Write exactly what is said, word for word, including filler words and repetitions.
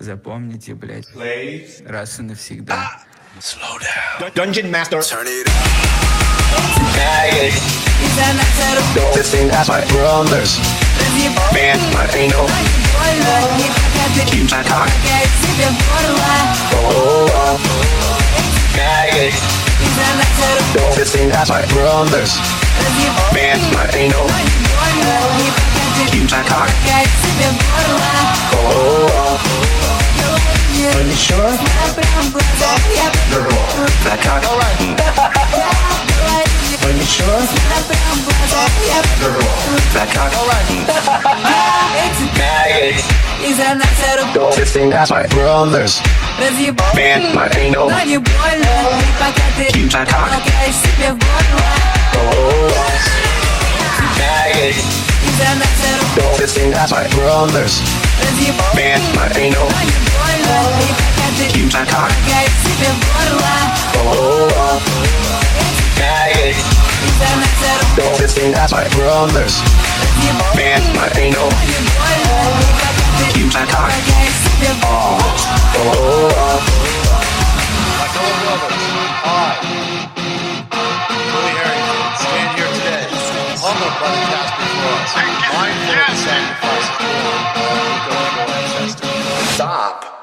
Запомните, блядь, Slaves. раз и навсегда. Slow down. Dungeon Master. Turn it Don't listen, that's my brothers. Man, my anal. Keep my cock. Oh, oh. Don't listen, that's my brothers. Man, my anal. Keep my cock. Oh, oh. Are you sure? That cock. Are you sure? That cock. Don't listen, that's my brothers. Man, my anal. Keep my cock. Oh, don't listen, that's my brothers. Man, my anal. Keep my cock. Oh, don't listen, that's my brothers. Man, my anal. Keep my cock. Oh, oh, My fellow brothers, I, Willie Harrington, stand here today, humbled by the task before us, mindful of the sacrifices born by our ancestors. Stop.